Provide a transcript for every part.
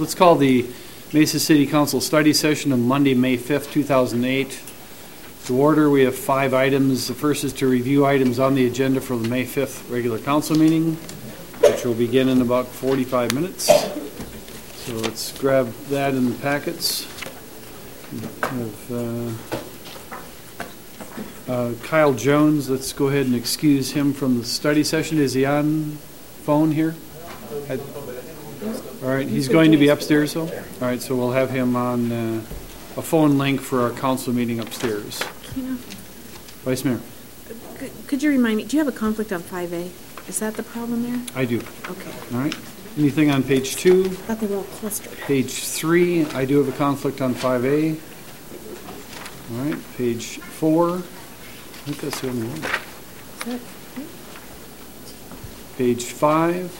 Let's call the Mesa City Council study session of Monday, May 5th, 2008. To order, we have 5 items. The first is to review items on the agenda for the May 5th regular council meeting, which will begin in about 45 minutes. So let's grab that in the packets. Kyle Jones, let's go ahead and excuse him from the study session. Is he on phone here? All right, he's going to be upstairs, though? All right, so we'll have him on a phone link for our council meeting upstairs. Vice Mayor. Could you remind me, do you have a conflict on 5A? Is that the problem there? I do. Okay. All right. Anything on page 2? I thought they were all clustered. Page 3, I do have a conflict on 5A. All right, page 4. I think that's the only one. Is that right? Page 5.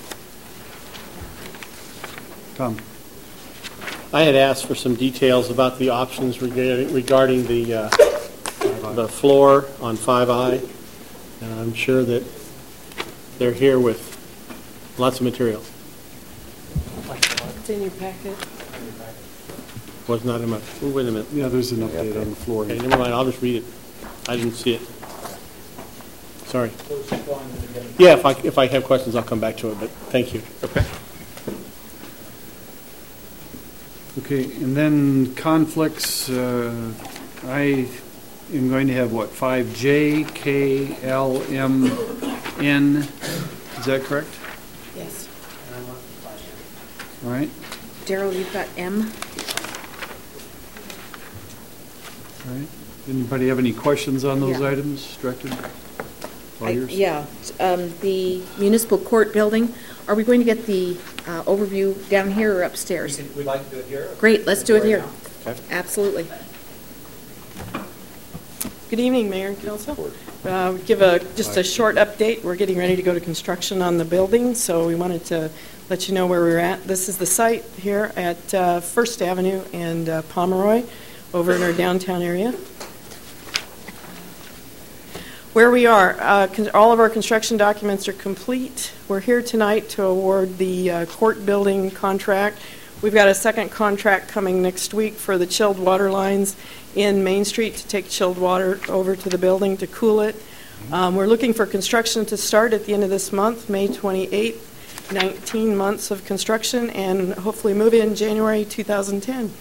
Tom. I had asked for some details about the options regarding the floor on 5I, and I'm sure that they're here with lots of material. It's in your packet. Was not in my. Oh, wait a minute. Yeah, there's an update on the floor. Okay, never mind. I'll just read it. I didn't see it. Sorry. Yeah, if I have questions, I'll come back to it. But thank you. Okay. Okay, and then conflicts. I am going to have what? 5J, K, L, M, N. Is that correct? Yes. All right. Daryl, you've got M. All right. Anybody have any questions on those Yeah. items, Director? Yeah. The municipal court building, are we going to get the overview down here or upstairs? We'd like to do it here. Great, let's do it here. Okay. Absolutely. Good evening, Mayor and Council. Give just a short update. We're getting ready to go to construction on the building, so we wanted to let you know where we're at. This is the site here at First Avenue and Pomeroy over in our downtown area. Where we are, all of our construction documents are complete. We're here tonight to award the court building contract. We've got a second contract coming next week for the chilled water lines in Main Street to take chilled water over to the building to cool it. We're looking for construction to start at the end of this month, May 28th, 19 months of construction, and hopefully move in January 2010.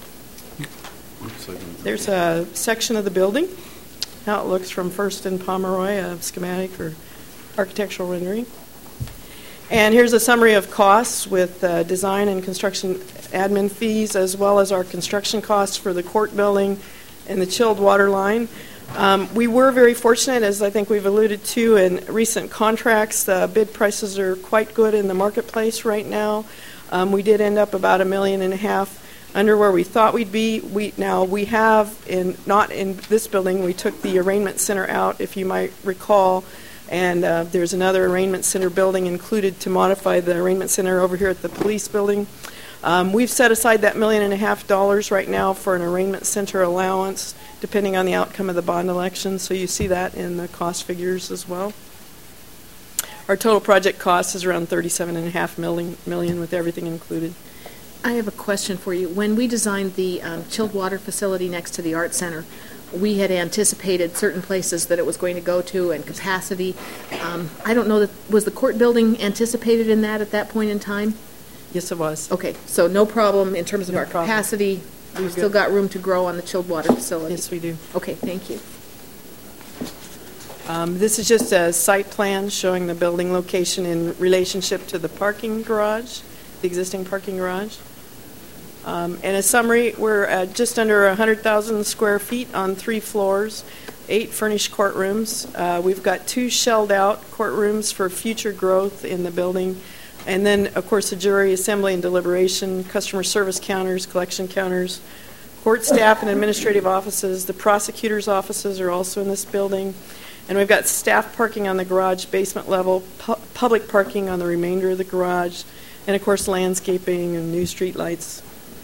There's a section of the building, how it looks from First and Pomeroy, a schematic or architectural rendering. And here's a summary of costs with design and construction admin fees, as well as our construction costs for the court building and the chilled water line. We were very fortunate, as I think we've alluded to in recent contracts. Bid prices are quite good in the marketplace right now. We did end up about $1.5 million under where we thought we'd be. We have, not in this building, we took the arraignment center out, if you might recall, and there's another arraignment center building included to modify the arraignment center over here at the police building. We've set aside that $1.5 million right now for an arraignment center allowance, depending on the outcome of the bond election, so you see that in the cost figures as well. Our total project cost is around $37.5 million with everything included. I have a question for you. When we designed the chilled water facility next to the Art Center, we had anticipated certain places that it was going to go to and capacity. I don't know, was the court building anticipated in that at that point in time? Yes, it was. Okay, so no problem in terms of No our problem. capacity. We've still got room to grow on the chilled water facility. Yes, we do. Okay, thank you. This is just a site plan showing the building location in relationship to the parking garage, the existing parking garage. In a summary, we're at just under 100,000 square feet on 3 floors, 8 furnished courtrooms. We've got 2 shelled out courtrooms for future growth in the building. And then, of course, the jury assembly and deliberation, customer service counters, collection counters, court staff and administrative offices. The prosecutor's offices are also in this building. And we've got staff parking on the garage basement level, public parking on the remainder of the garage, and, of course, landscaping and new street lights.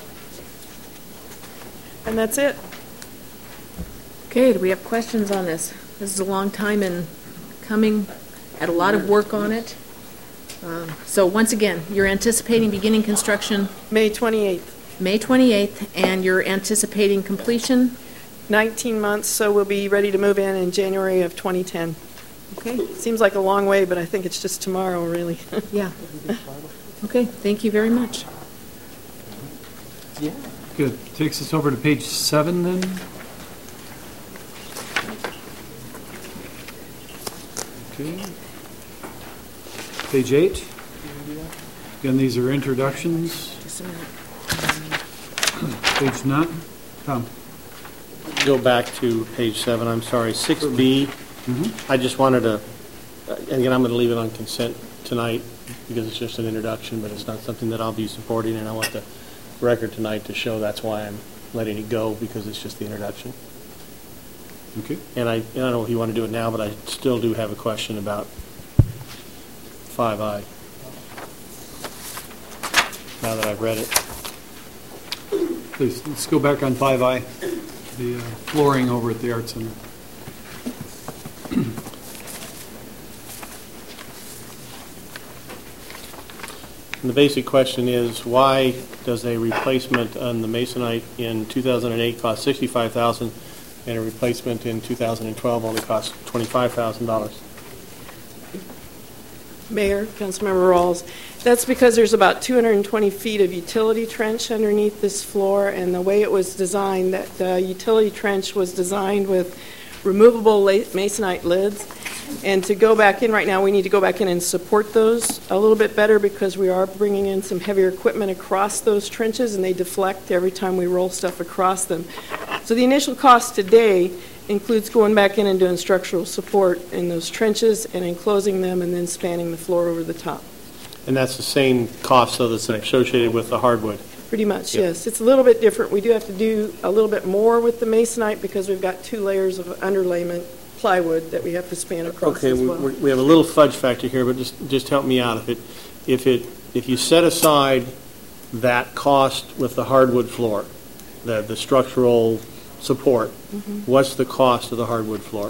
And that's it. Okay, do we have questions on this? This is a long time in coming, had a lot of work on it. So once again, you're anticipating beginning construction May 28th, May 28th, and you're anticipating completion? 19 months, so we'll be ready to move in January of 2010. Okay, Seems like a long way, but I think it's just tomorrow, really. yeah. Okay, thank you very much. Good. Takes us over to page 7 then. Okay. Page 8. Again, these are introductions. Just a minute. Page 9. Tom. Go back to page 7, I'm sorry, 6B. I just wanted to, and again, I'm going to leave it on consent tonight because it's just an introduction, but it's not something that I'll be supporting, and I want the record tonight to show that's why I'm letting it go, because it's just the introduction. Okay. And I don't know if you want to do it now, but I still do have a question about 5I, now that I've read it. Please, let's go back on 5I, the flooring over at the Art Center. And the basic question is, why does a replacement on the Masonite in 2008 cost $65,000 and a replacement in 2012 only cost $25,000? Mayor, Councilmember Rawls, that's because there's about 220 feet of utility trench underneath this floor, and the way it was designed, that the utility trench was designed with removable Masonite lids. And to go back in right now, we need to go back in and support those a little bit better, because we are bringing in some heavier equipment across those trenches, and they deflect every time we roll stuff across them. So the initial cost today includes going back in and doing structural support in those trenches and enclosing them and then spanning the floor over the top. And that's the same cost, so that's associated with the hardwood. Pretty much, Yep. yes. It's a little bit different. We do have to do a little bit more with the Masonite because we've got 2 layers of underlayment plywood that we have to span across Okay, as well. we have a little fudge factor here, but just help me out. If you set aside that cost with the hardwood floor, the structural support, what's the cost of the hardwood floor?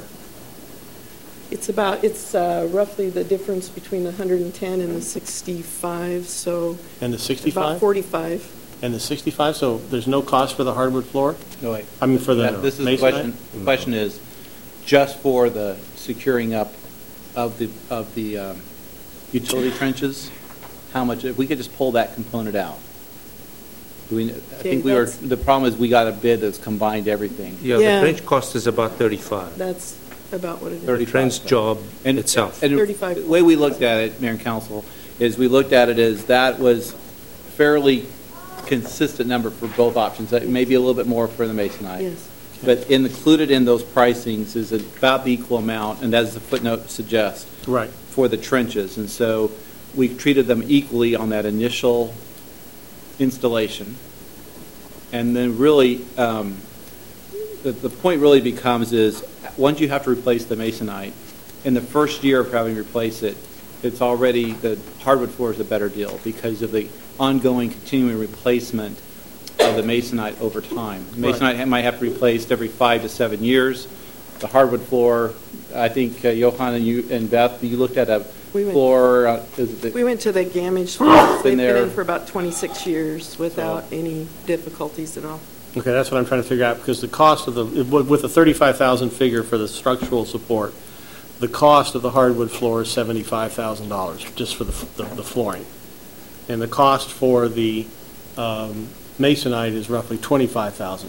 It's roughly the difference between the 110 and the 65, so And the 65? about 45. And the 65, so there's no cost for the hardwood floor? No, wait. I mean, for the This is the Masonite? question. The question is, just for the securing up of the utility trenches, how much, if we could just pull that component out? I think the problem is we got a bid that's combined everything. Yeah, Yeah. the trench cost is about 35. That's about what it is. The trench job And itself. And 35. the way we looked at it, Mayor and Council, is we looked at it as that was fairly consistent number for both options. Maybe a little bit more for the Masonite. Yes. But included in those pricings is about the equal amount, and as the footnote suggests, Right. for the trenches. And so we treated them equally on that initial installation. And then really, the point really becomes is, once you have to replace the Masonite, in the first year of having to replace it, it's already, the hardwood floor is a better deal because of the ongoing continuing replacement of the Masonite over time. Masonite might have to be replaced every 5 to 7 years. The hardwood floor, I think Johan and you and Beth, you looked at a floor. We went to the Gamage floor. They've been there. in for about 26 years without any difficulties at all. Okay, that's what I'm trying to figure out, because the cost of with the 35,000 figure for the structural support, the cost of the hardwood floor is $75,000 just for the flooring. And the cost for the Masonite is roughly $25,000.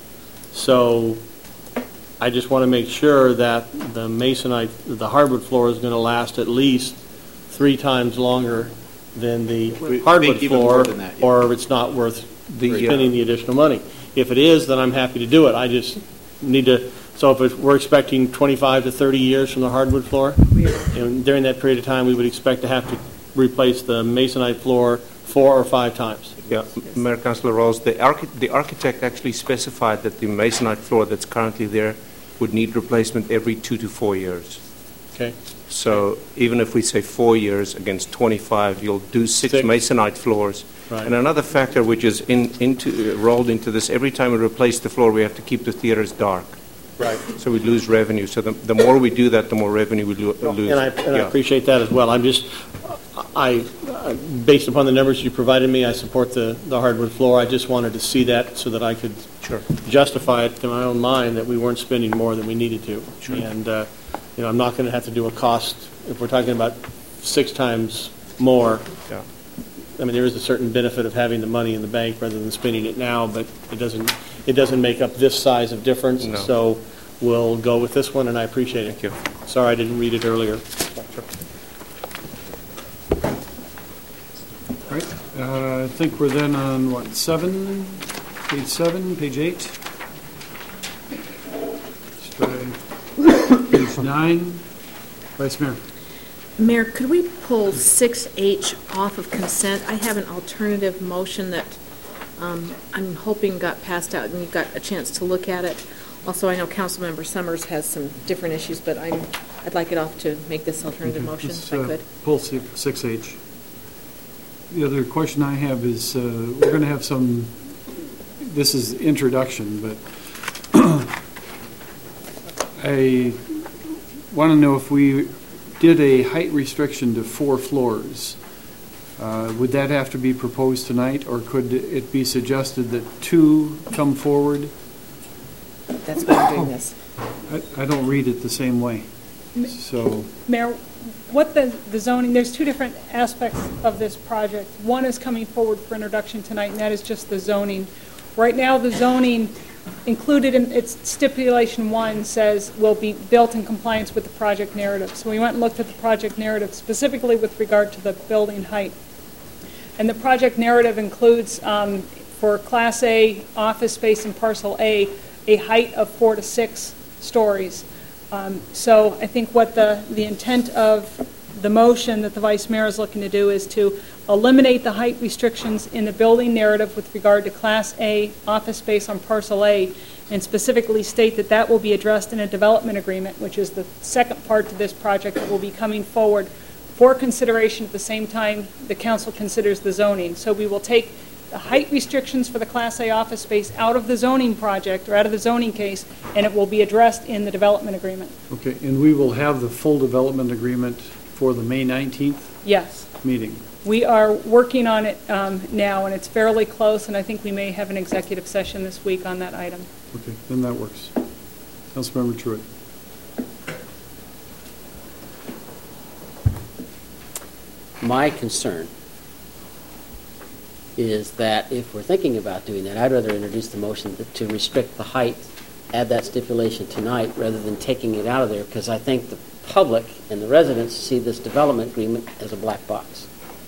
So I just want to make sure that the Masonite, the hardwood floor is going to last at least 3 times longer than the hardwood think even more floor, than that, yeah. or it's not worth spending the additional money. If it is, then I'm happy to do it. I just need to, so if we're expecting 25 to 30 years from the hardwood floor, and during that period of time, we would expect to have to replace the Masonite floor 4 or 5 times. Yeah, Mayor, Councilor Rawls, the architect actually specified that the Masonite floor that's currently there would need replacement every 2 to 4 years. Okay? So even if we say 4 years against 25, you'll do 6 6. Masonite floors. Right. And another factor which is rolled into this, every time we replace the floor, we have to keep the theaters dark. Right. So we lose revenue. So the more we do that, the more revenue we lose. And I appreciate that as well. Based upon the numbers you provided me, I support the hardwood floor. I just wanted to see that so that I could justify it to my own mind that we weren't spending more than we needed to. Sure. And, I'm not going to have to do a cost, if we're talking about 6 times more. Yeah. I mean, there is a certain benefit of having the money in the bank rather than spending it now, but it doesn't make up this size of difference. No. So we'll go with this one, and I appreciate it. Thank you. Sorry I didn't read it earlier. All right, I think we're then on, what, 7? Page 7, page 8? Let's try page 9. Vice Mayor. Mayor, could we pull 6H off of consent? I have an alternative motion that I'm hoping got passed out and you got a chance to look at it. Also, I know Councilmember Summers has some different issues, but I'd like it off to make this alternative motion, if I could. Pull 6H. The other question I have is, we're going to have some, this is introduction, but I want to know if we did a height restriction to 4 floors, would that have to be proposed tonight, or could it be suggested that 2 come forward? That's why I'm doing this. I don't read it the same way. So, Mayor, what the zoning, there's 2 different aspects of this project. One is coming forward for introduction tonight, and that is just the zoning. Right now, the zoning included in its stipulation 1 says will be built in compliance with the project narrative. So we went and looked at the project narrative specifically with regard to the building height. And the project narrative includes, for Class A office space in Parcel A height of 4 to 6 stories. So I think what the intent of the motion that the Vice Mayor is looking to do is to eliminate the height restrictions in the building narrative with regard to Class A office space on Parcel A, and specifically state that that will be addressed in a development agreement, which is the second part to this project that will be coming forward for consideration at the same time the council considers the zoning. So we will take the height restrictions for the Class A office space out of the zoning project, or out of the zoning case, and it will be addressed in the development agreement. okay, and we will have the full development agreement for the May 19th Yes. meeting. We are working on it now, and it's fairly close, and I think we may have an executive session this week on that item. Okay, then that works. Councilmember Truitt. My concern is that if we're thinking about doing that, I'd rather introduce the motion to restrict the height, add that stipulation tonight, rather than taking it out of there, because I think the public and the residents see this development agreement as a black box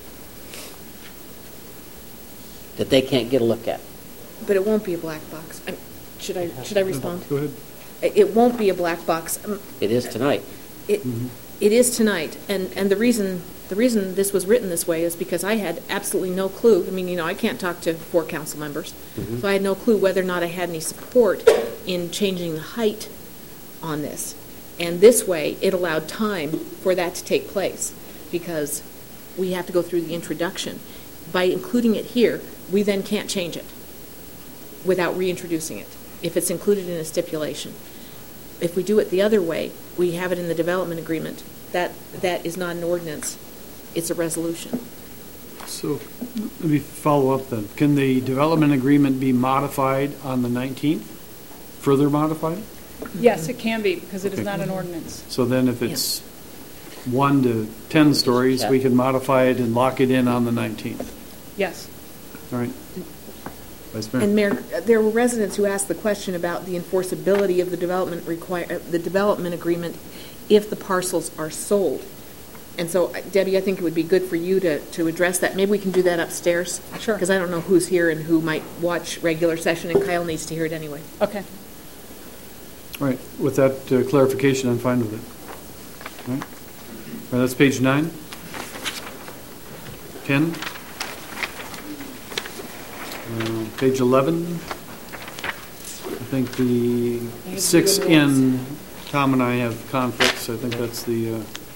that they can't get a look at. But it won't be a black box. Should I respond? Go ahead. It won't be a black box. It is tonight. It is tonight, and the reason this was written this way is because I had absolutely no clue. I mean, I can't talk to 4 council members, so I had no clue whether or not I had any support in changing the height on this. And this way, it allowed time for that to take place, because we have to go through the introduction. By including it here, we then can't change it without reintroducing it, if it's included in a stipulation. If we do it the other way, we have it in the development agreement. That is not an ordinance, it's a resolution. So let me follow up then. Can the development agreement be modified on the 19th? Further modified? Yes, it can be, because it is Okay. not an ordinance. So then if it's 1 to 10 stories, we can modify it and lock it in on the 19th. Yes. All right. Vice Mayor. And Mayor, there were residents who asked the question about the enforceability of the development agreement if the parcels are sold. And so, Debbie, I think it would be good for you to address that. Maybe we can do that upstairs. Sure. Because I don't know who's here and who might watch regular session, and Kyle needs to hear it anyway. Okay. All right. With that clarification, I'm fine with it. All right. All right, that's page 9. 10. Page 11. I think the 6N, Tom and I have conflicts. I think that's the,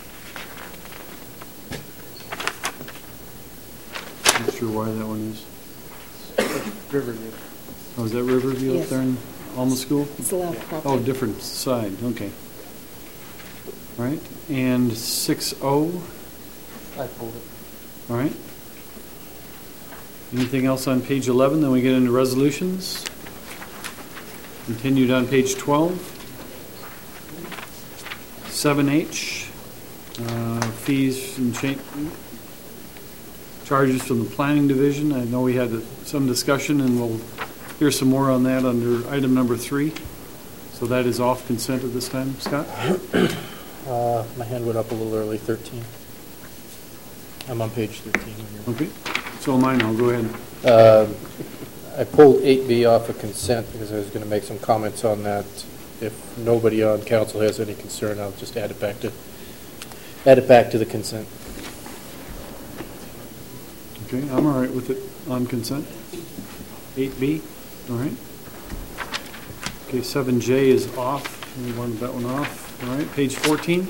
not sure why that one is. Riverview. Oh, is that Riverview up Yes. there in Alma School? It's allowed property. Oh, different side, okay. All right, and 6O, I pulled it. All right. Anything else on page 11? Then we get into resolutions. Continued on page 12. 7H, fees and charges from the planning division. I know we had some discussion, and we'll hear some more on that under item number 3. So that is off consent at this time. Scott? My hand went up a little early, 13. I'm on page 13. Okay. So am I now. Go ahead. I pulled 8B off of consent because I was going to make some comments on that. If nobody on council has any concern, I'll just add it back to the consent. Okay, I'm all right with it on consent. 8B, all right. Okay, 7J is off. We wanted that one off. All right, page 14.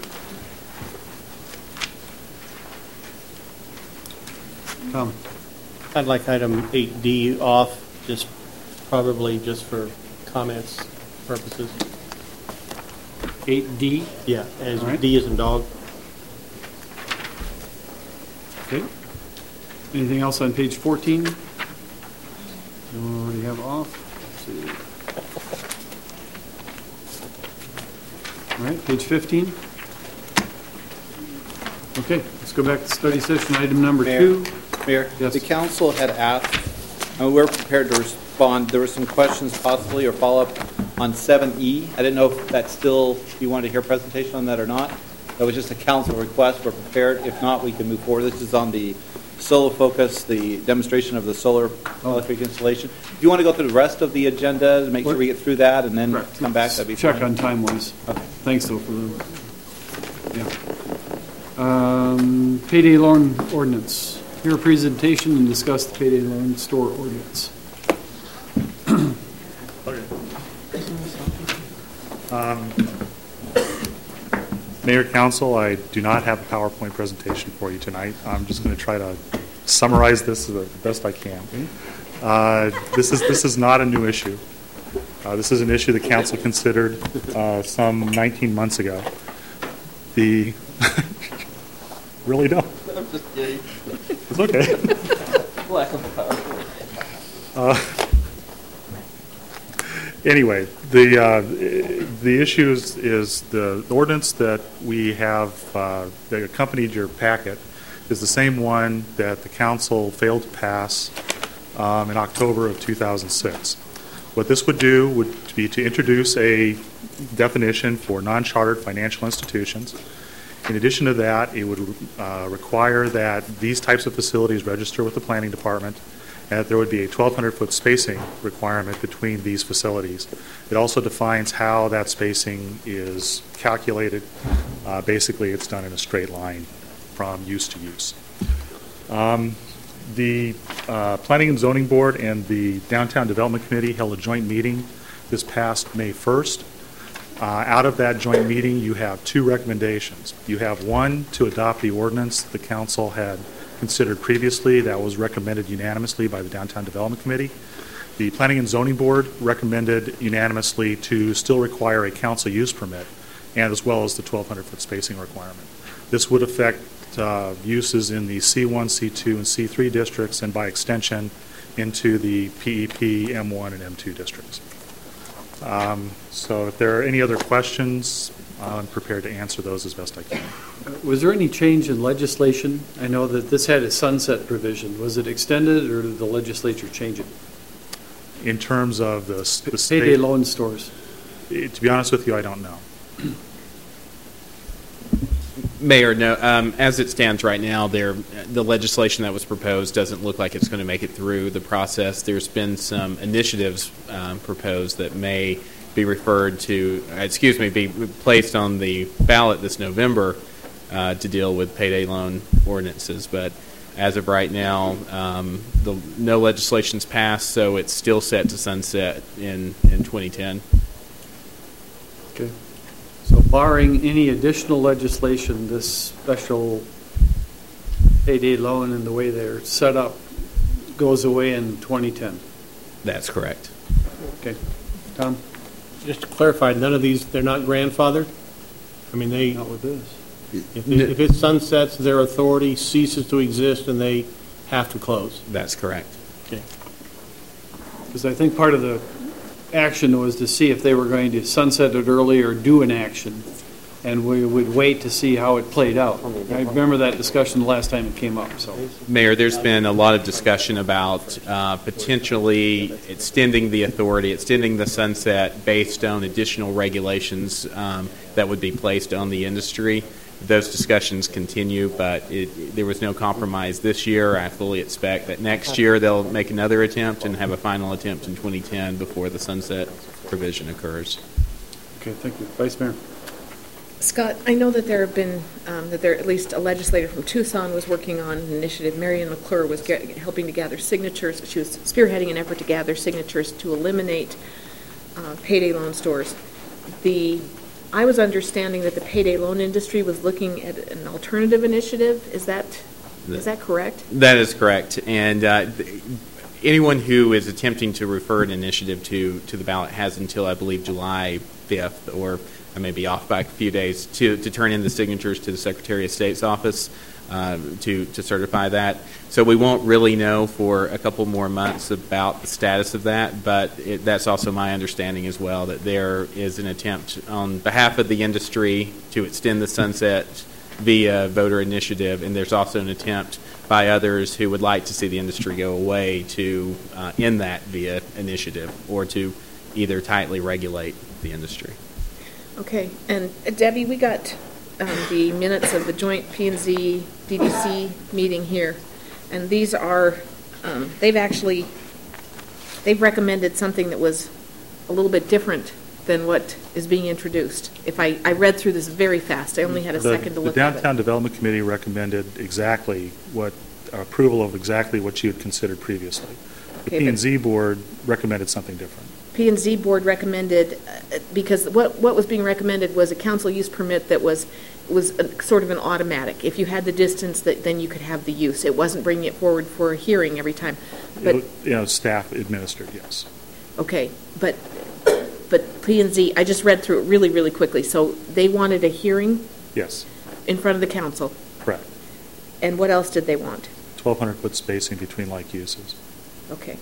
Tom. I'd like item 8D off, probably just for comments purposes. 8D. Yeah, as All right. D as in dog. Okay. Anything else on page 14? We already have off. Let's see. All right, page 15. Okay, let's go back to study session, item number 2. Mayor, Yes. the council had asked, and we're prepared to respond. There were some questions possibly or follow-up on 7E. I didn't know if that's still, you wanted to hear a presentation on that or not. That was just a council request. We're prepared. If not, we can move forward. This is on the solar focus, the demonstration of the solar electric installation. If you want to go through the rest of the agenda to make sure we get through that and then come back, that'd be fine. Check on time-wise. Okay. Thanks, though, for the, payday loan ordinance. Hear a presentation and discuss the payday loan store ordinance. Mayor, Council, I do not have a PowerPoint presentation for you tonight. I'm just going to try to summarize this the best I can. This is not a new issue. This is an issue the council considered some 19 months ago. Really don't. I'm just kidding. It's okay. Anyway, the issue is the ordinance that we have that accompanied your packet is the same one that the council failed to pass in October of 2006. What this would do would be to introduce a definition for non-chartered financial institutions. In addition to that, it would require that these types of facilities register with the planning department and that there would be a 1,200-foot spacing requirement between these facilities. It also defines how that spacing is calculated. Basically, it's done in a straight line from use to use. The Planning and Zoning Board and the Downtown Development Committee held a joint meeting this past May 1st. Out of that joint meeting, you have 2 recommendations. You have one to adopt the ordinance the council had considered previously that was recommended unanimously by the Downtown Development Committee. The Planning and Zoning Board recommended unanimously to still require a council use permit and as well as the 1,200-foot spacing requirement. This would affect uses in the C1, C2, and C3 districts and by extension into the PEP, M1, and M2 districts. So if there are any other questions, I'm prepared to answer those as best I can. Was there any change in legislation? I know that this had a sunset provision. Was it extended, or did the legislature change it? In terms of the Payday loan stores. To be honest with you, I don't know. Mayor, no. As it stands right now, the legislation that was proposed doesn't look like it's going to make it through the process. There's been some initiatives proposed that may be be placed on the ballot this November to deal with payday loan ordinances. But as of right now, no legislation's passed, so it's still set to sunset in 2010. Okay. So barring any additional legislation, this special payday loan and the way they're set up goes away in 2010. That's correct. Okay. Tom? Just to clarify, none of these, they're not grandfathered? I mean, Not with this. If it sunsets, their authority ceases to exist and they have to close. That's correct. Okay. Because I think part of the action was to see if they were going to sunset it early or do an action, and we would wait to see how it played out. I remember that discussion the last time it came up, so. Mayor, there's been a lot of discussion about potentially extending the authority, extending the sunset based on additional regulations that would be placed on the industry. Those discussions continue, but there was no compromise this year. I fully expect that next year they'll make another attempt and have a final attempt in 2010 before the sunset provision occurs. Okay, thank you. Vice Mayor. Scott, I know that there have been, that there, at least a legislator from Tucson was working on an initiative. Marion McClure was helping to gather signatures. She was spearheading an effort to gather signatures to eliminate payday loan stores. I was understanding that the payday loan industry was looking at an alternative initiative. Is that correct? That is correct. And anyone who is attempting to refer an initiative to the ballot has until, I believe, July 5th, or I may be off by a few days, to turn in the signatures to the Secretary of State's office to certify that. So we won't really know for a couple more months about the status of that, but that's also my understanding as well, that there is an attempt on behalf of the industry to extend the sunset via voter initiative, and there's also an attempt by others who would like to see the industry go away to end that via initiative, or to either tightly regulate the industry. Okay, and Debbie, we got the minutes of the joint P&Z DDC meeting here, and these are, they've recommended something that was a little bit different than what is being introduced. If I read through this very fast, I only had a second to look The at it. Downtown Development Committee recommended exactly approval of exactly what you had considered previously. The Okay, P&Z board recommended something different. P&Z board recommended, because what was being recommended was a council use permit that was sort of an automatic. If you had the distance, then you could have the use. It wasn't bringing it forward for a hearing every time. But Staff administered, yes. okay, but P&Z, I just read through it really, really quickly. So they wanted a hearing Yes, in front of the council. correct. And what else did they want? 1,200-foot spacing between like uses. Okay.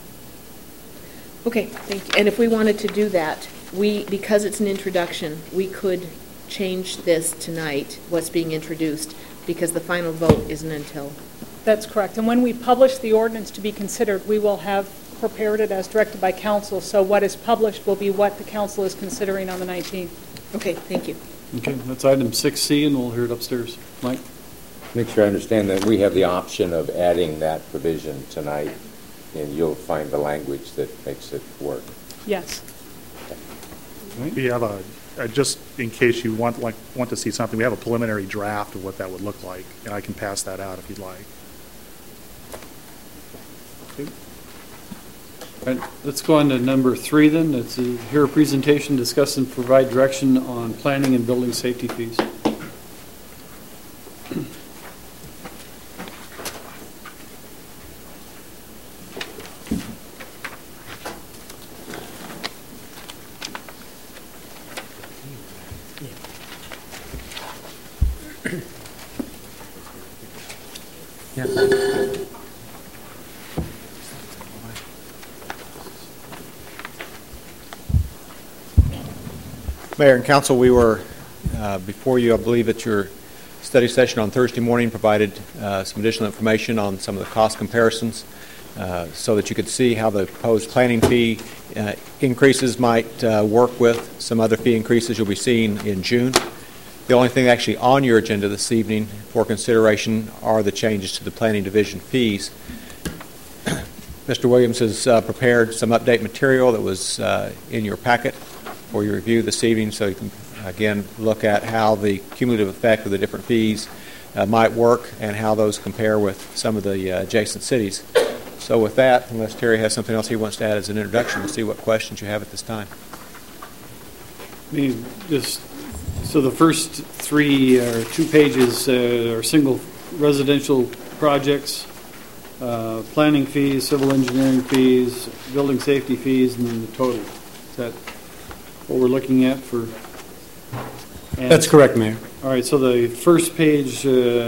Okay, thank you. And if we wanted to do that, because it's an introduction, we could change this tonight, what's being introduced, because the final vote isn't until. That's correct. And when we publish the ordinance to be considered, we will have prepared it as directed by council. So what is published will be what the council is considering on the 19th. Okay, thank you. Okay, that's item 6C, and we'll hear it upstairs. Mike? Make sure I understand that we have the option of adding that provision tonight, and you'll find the language that makes it work. Yes. We have just in case you want to see something, we have a preliminary draft of what that would look like, and I can pass that out if you'd like. Okay. All right, let's go on to number 3 then. Let's hear a presentation, discuss and provide direction on planning and building safety fees. Mayor and Council, we were before you, I believe, at your study session on Thursday morning, provided some additional information on some of the cost comparisons so that you could see how the proposed planning fee increases might work with some other fee increases you'll be seeing in June. The only thing actually on your agenda this evening for consideration are the changes to the planning division fees. Mr. Williams has prepared some update material that was in your packet for your review this evening, so you can again look at how the cumulative effect of the different fees might work and how those compare with some of the adjacent cities. So with that, unless Terry has something else he wants to add as an introduction, we'll see what questions you have at this time. So the first 3 or 2 pages are single residential projects, planning fees, civil engineering fees, building safety fees, and then the total. Is that what we're looking at for? And- That's correct, Mayor. All right, so the first page,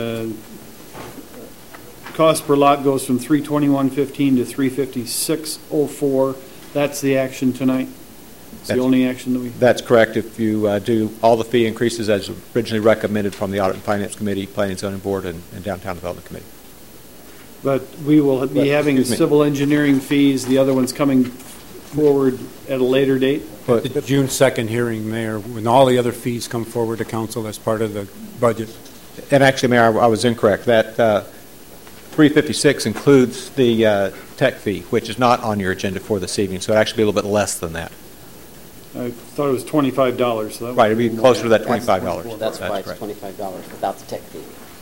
cost per lot goes from 321.15 to 356.04. That's the action tonight? It's the That's- only action that we... That's correct. If you do all the fee increases as originally recommended from the Audit and Finance Committee, Planning and Zoning Board, and Downtown Development Committee. But we will be having Excuse me. civil engineering fees, the other one's coming forward at a later date? The June 2nd hearing, Mayor, when all the other fees come forward to council as part of the budget. And actually, Mayor, I was incorrect. That 356 includes the tech fee, which is not on your agenda for this evening, so it'd actually be a little bit less than that. I thought it was $25, so that Right, it'd be more. closer to that $25. That's why it's correct. $25 without the tech fee.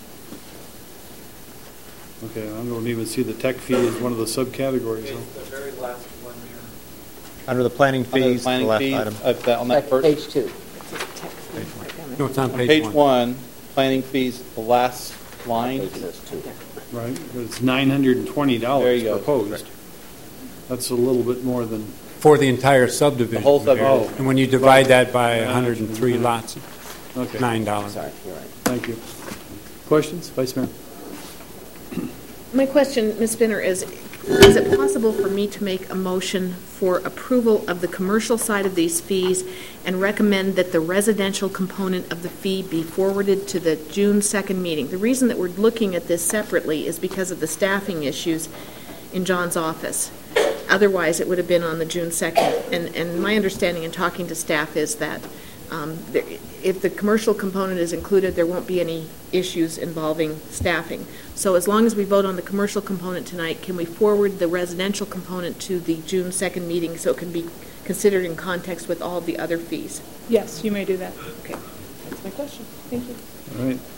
Okay, I don't even see the tech fee as one of the subcategories. Huh? The very last one there. Under the planning fees, the last item. On that first, Page 2. No, it's on page page 1. one, planning fees, the last line. Page says 2. Right, but it's $920 There you go. proposed. That's a little bit more than, For the entire subdivision. The whole Mayor. subdivision. And when you divide that by 103 lots, okay, $9. Sorry, you're right. thank you. Questions, Vice Mayor? My question, Ms. Spinner, is it possible for me to make a motion for approval of the commercial side of these fees and recommend that the residential component of the fee be forwarded to the June 2nd meeting? The reason that we're looking at this separately is because of the staffing issues in John's office. Otherwise, it would have been on the June 2nd. And my understanding in talking to staff is that if the commercial component is included, there won't be any issues involving staffing. So as long as we vote on the commercial component tonight, can we forward the residential component to the June 2nd meeting so it can be considered in context with all of the other fees? Yes, you may do that. Okay, that's my question. Thank you. All right.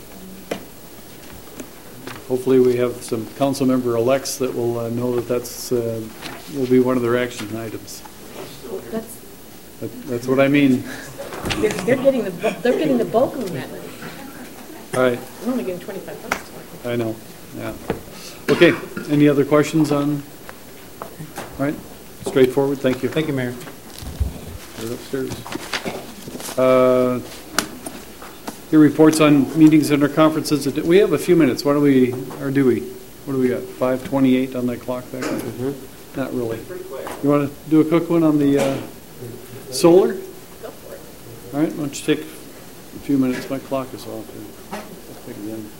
Hopefully, we have some council member elects that will know that that's, will be one of their action items. That's what I mean. They're getting the bulk of that. All right, We're only getting $25. I know, yeah. Okay, any other questions on, all right, straightforward, thank you. Thank you, Mayor. Right upstairs. Your reports on meetings and our conferences. We have a few minutes. Why don't we, or do we? What do we got? 5:28 on that clock back there? Mm-hmm. Not really. You want to do a quick one on the solar? Go for it. All right, why don't you take a few minutes? My clock is off here. Let's take it again.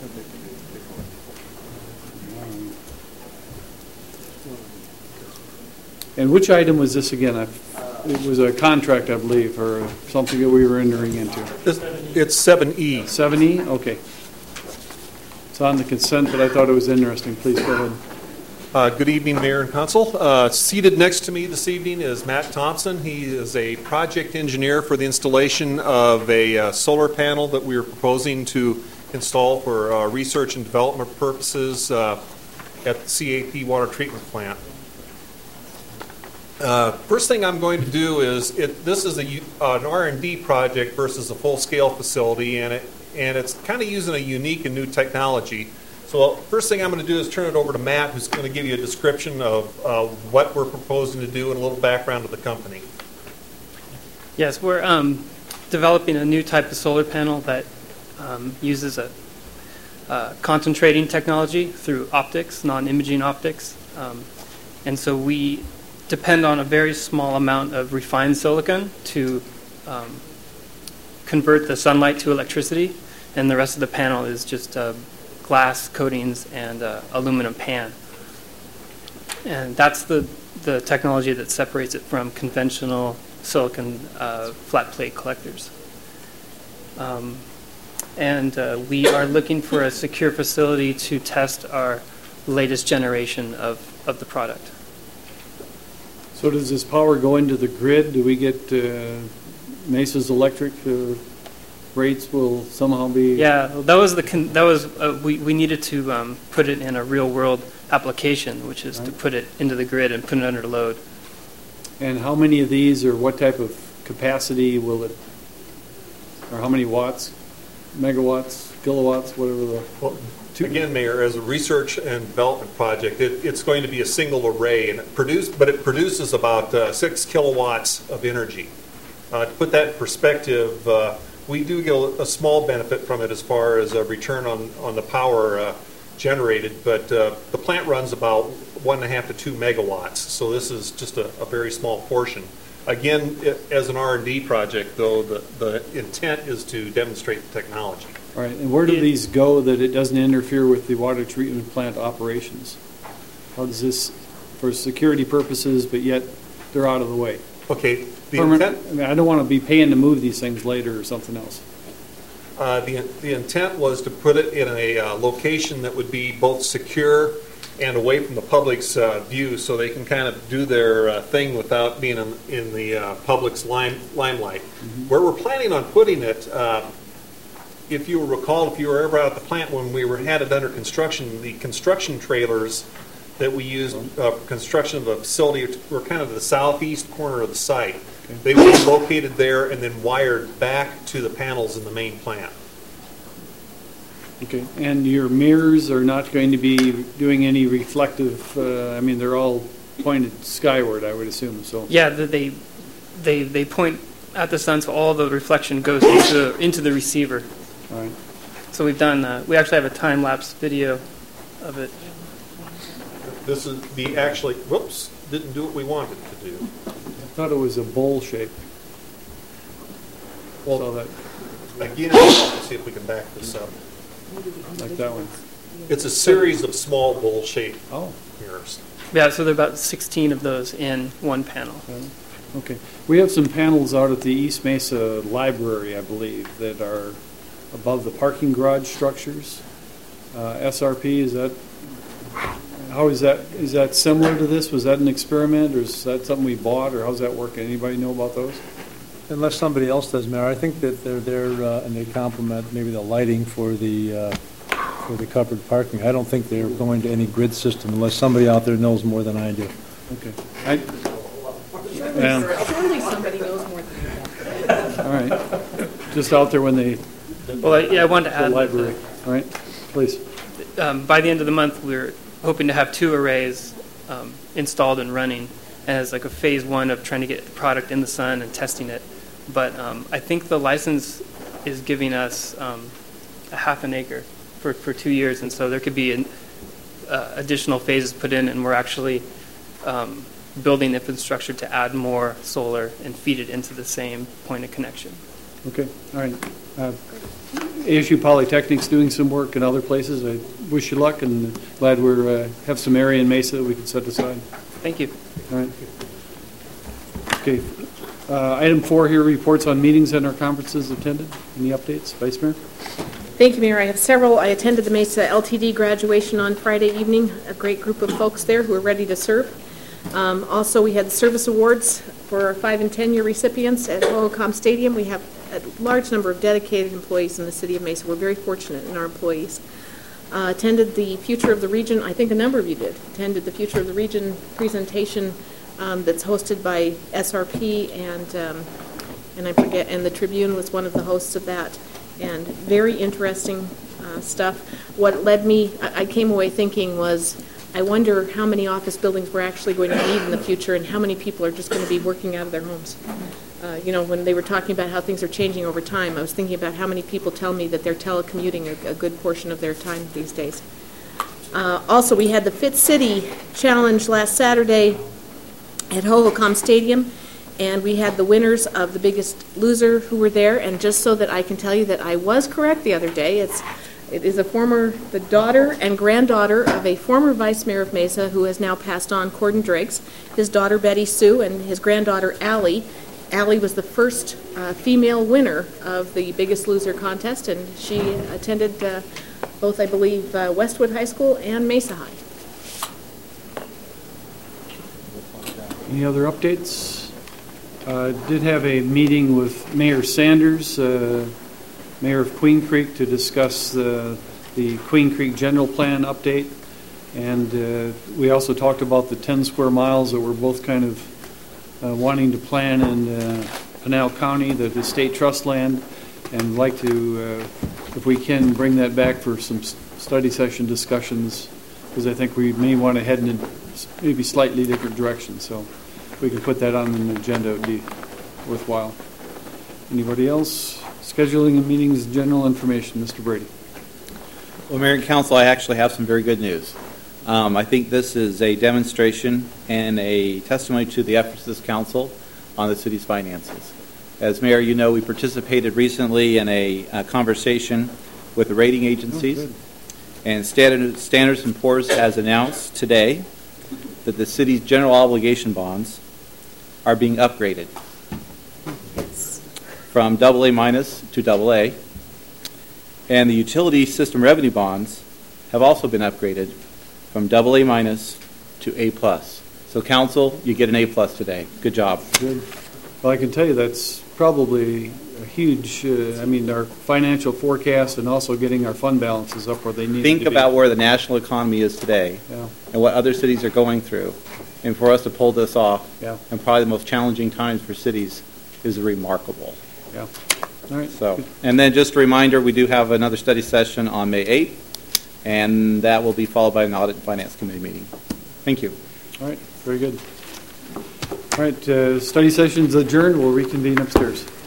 And which item was this again? It was a contract, I believe, or something that we were entering into. It's 7E. 7E? Okay. It's on the consent, but I thought it was interesting. Please go ahead. Good evening, Mayor and Council. Seated next to me this evening is Matt Thompson. He is a project engineer for the installation of a solar panel that we are proposing to install for research and development purposes at the CAP water treatment plant. First thing I'm going to do is, this is an R&D project versus a full-scale facility, and it's kind of using a unique and new technology. So first thing I'm going to do is turn it over to Matt, who's going to give you a description of what we're proposing to do and a little background of the company. Yes, we're developing a new type of solar panel that uses a concentrating technology through optics, non-imaging optics. And so we depend on a very small amount of refined silicon to convert the sunlight to electricity, and the rest of the panel is just glass coatings and aluminum pan. And that's the technology that separates it from conventional silicon flat plate collectors. And we are looking for a secure facility to test our latest generation of the product. So does this power go into the grid? Do we get Mesa's electric rates will somehow be? Yeah, that was we needed to put it in a real world application, which is to put it into the grid and put it under load. And how many of these, or what type of capacity will it, or how many watts, megawatts, kilowatts, whatever the? Well, again, Mayor, as a research and development project, it's going to be a single array, and it produces about 6 kilowatts of energy. To put that in perspective, we do get a small benefit from it as far as a return on the power generated, but the plant runs about 1.5 to 2 megawatts, so this is just a very small portion. Again, as an R&D project, though, the intent is to demonstrate the technology. All right, and where do these go that it doesn't interfere with the water treatment plant operations? How does this, for security purposes, but yet they're out of the way? Okay, I mean, I don't want to be paying to move these things later or something else. The intent was to put it in a location that would be both secure and away from the public's view, so they can kind of do their thing without being in the public's limelight. Mm-hmm. Where we're planning on putting it, if you recall, if you were ever out at the plant when we had it under construction, the construction trailers that we used for construction of the facility were kind of the southeast corner of the site. Okay. They would be located there and then wired back to the panels in the main plant. Okay, and your mirrors are not going to be doing any reflective, I mean, they're all pointed skyward, I would assume, so. Yeah, they point at the sun, so all the reflection goes into the receiver. All right. So we've done, we actually have a time-lapse video of it. This is whoops, didn't do what we wanted it to do. I thought it was a bowl shape. Well, so that, again, let's see if we can back this up. Like that one. It's a series of small bowl-shaped mirrors. Yeah, so there are about 16 of those in one panel. Okay. We have some panels out at the East Mesa Library, I believe, that are above the parking garage structures. SRP, how is that similar to this? Was that an experiment, or is that something we bought, or how's that working? Anybody know about those? Unless somebody else does, Mayor, I think that they're there and they complement maybe the lighting for the covered parking. I don't think they're going to any grid system unless somebody out there knows more than I do. Okay. Surely somebody knows more than that. All right. Just out there when they. Well, yeah, I wanted to add. The library. All right. Please. By the end of the month, we're hoping to have 2 arrays installed and running as like a phase 1 of trying to get the product in the sun and testing it. But I think the license is giving us a half an acre for 2 years, and so there could be additional phases put in, and we're actually building infrastructure to add more solar and feed it into the same point of connection. Okay, all right. ASU Polytechnic's doing some work in other places. I wish you luck, and glad we have some area in Mesa that we can set aside. Thank you. All right. Okay. Item 4 here, reports on meetings and our conferences attended. Any updates? Vice Mayor? Thank you, Mayor. I have several. I attended the Mesa LTD graduation on Friday evening. A great group of folks there who are ready to serve. Also, we had service awards for our 5- and 10-year recipients at Hohokam Stadium. We have a large number of dedicated employees in the city of Mesa. We're very fortunate in our employees. Attended the Future of the Region. I think a number of you did. Attended the Future of the Region presentation that's hosted by SRP, and I forget, and the Tribune was one of the hosts of that. And very interesting stuff. What led me, I came away thinking was, I wonder how many office buildings we're actually going to need in the future, and how many people are just going to be working out of their homes. When they were talking about how things are changing over time, I was thinking about how many people tell me that they're telecommuting a good portion of their time these days. Also, we had the Fit City Challenge last Saturday at Hohokam Stadium, and we had the winners of The Biggest Loser who were there. And just so that I can tell you that I was correct the other day, it is the daughter and granddaughter of a former vice mayor of Mesa who has now passed on, Corden Driggs. His daughter Betty Sue and his granddaughter Allie. Allie was the first female winner of the Biggest Loser contest, and she attended both, I believe, Westwood High School and Mesa High. Any other updates? Did have a meeting with Mayor Sanders, Mayor of Queen Creek, to discuss the Queen Creek General Plan update. And we also talked about the 10 square miles that we're both kind of wanting to plan in Pinal County, the state trust land, and like to, if we can, bring that back for some study session discussions, because I think we may want to head in maybe slightly different directions. So if we can put that on an agenda, it would be worthwhile. Anybody else? Scheduling of meetings, general information. Mr. Brady. Well, Mayor and Council, I actually have some very good news. I think this is a demonstration and a testimony to the efforts of this council on the city's finances. As Mayor, you know, we participated recently in a conversation with the rating agencies, and Standards & Poor's has announced today that the city's general obligation bonds are being upgraded from AA- to AA, and the utility system revenue bonds have also been upgraded from AA- to A+. So, Council, you get an A+ today. Good job. Good. Well, I can tell you that's probably a huge, our financial forecast and also getting our fund balances up where they need to be. Think about where the national economy is today and what other cities are going through. And for us to pull this off, and probably the most challenging times for cities, is remarkable. Yeah. All right. So, and then just a reminder, we do have another study session on May 8th, and that will be followed by an Audit and Finance Committee meeting. Thank you. All right. Very good. All right. Study session's adjourned. We'll reconvene upstairs.